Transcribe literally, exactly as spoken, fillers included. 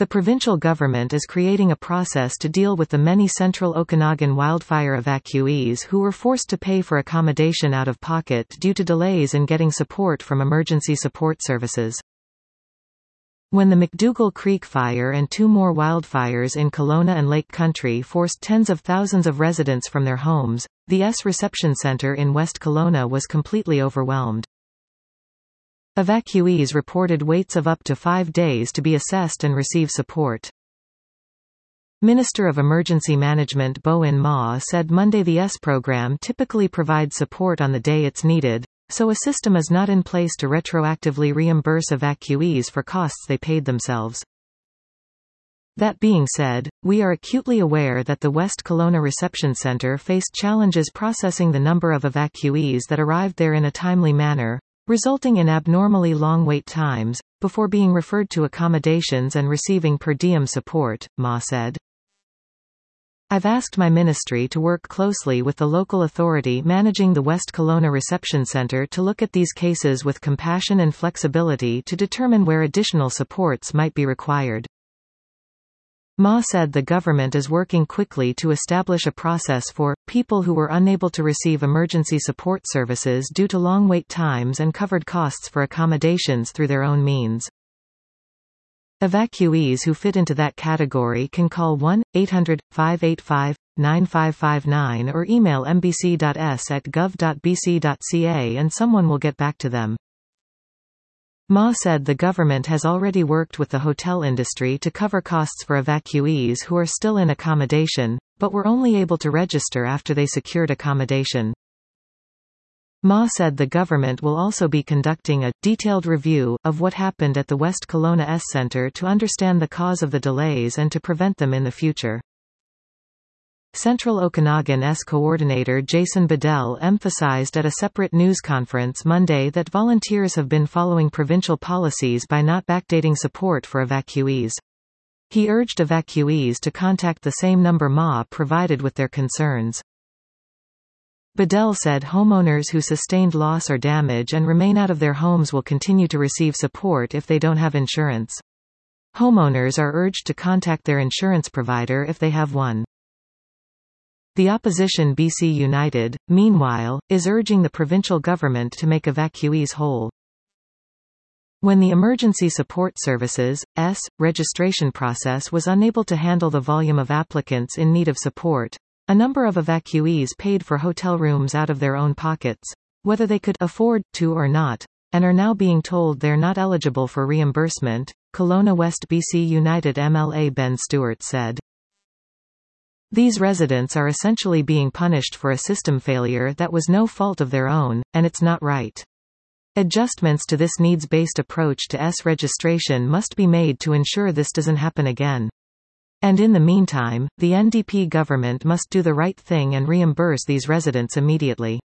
The provincial government is creating a process to deal with the many central Okanagan wildfire evacuees who were forced to pay for accommodation out of pocket due to delays in getting support from emergency support services. When the McDougall Creek Fire and two more wildfires in Kelowna and Lake Country forced tens of thousands of residents from their homes, the S Reception Centre in West Kelowna was completely overwhelmed. Evacuees reported waits of up to five days to be assessed and receive support. Minister of Emergency Management Bowen Ma said Monday the S program typically provides support on the day it's needed, so a system is not in place to retroactively reimburse evacuees for costs they paid themselves. That being said, we are acutely aware that the West Kelowna Reception Centre faced challenges processing the number of evacuees that arrived there in a timely manner, resulting in abnormally long wait times, before being referred to accommodations and receiving per diem support, Ma said. I've asked my ministry to work closely with the local authority managing the West Kelowna Reception Centre to look at these cases with compassion and flexibility to determine where additional supports might be required. Ma said the government is working quickly to establish a process for people who were unable to receive emergency support services due to long wait times and covered costs for accommodations through their own means. Evacuees who fit into that category can call one eight hundred, five eight five, nine five five nine or email m b c dot s at gov dot b c dot c a and someone will get back to them. Ma said the government has already worked with the hotel industry to cover costs for evacuees who are still in accommodation, but were only able to register after they secured accommodation. Ma said the government will also be conducting a detailed review of what happened at the West Kelowna S Centre to understand the cause of the delays and to prevent them in the future. Central Okanagan S Coordinator Jason Bedell emphasized at a separate news conference Monday that volunteers have been following provincial policies by not backdating support for evacuees. He urged evacuees to contact the same number Ma provided with their concerns. Bedell said homeowners who sustained loss or damage and remain out of their homes will continue to receive support if they don't have insurance. Homeowners are urged to contact their insurance provider if they have one. The opposition B C United, meanwhile, is urging the provincial government to make evacuees whole. When the Emergency Support Services (E S) registration process was unable to handle the volume of applicants in need of support, a number of evacuees paid for hotel rooms out of their own pockets, whether they could afford to or not, and are now being told they're not eligible for reimbursement, Kelowna West B C United M L A Ben Stewart said. These residents are essentially being punished for a system failure that was no fault of their own, and it's not right. Adjustments to this needs-based approach to E S registration must be made to ensure this doesn't happen again. And in the meantime, the N D P government must do the right thing and reimburse these residents immediately.